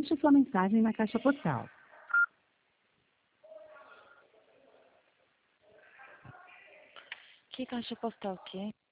Deixe sua mensagem na caixa postal. Que caixa postal que é?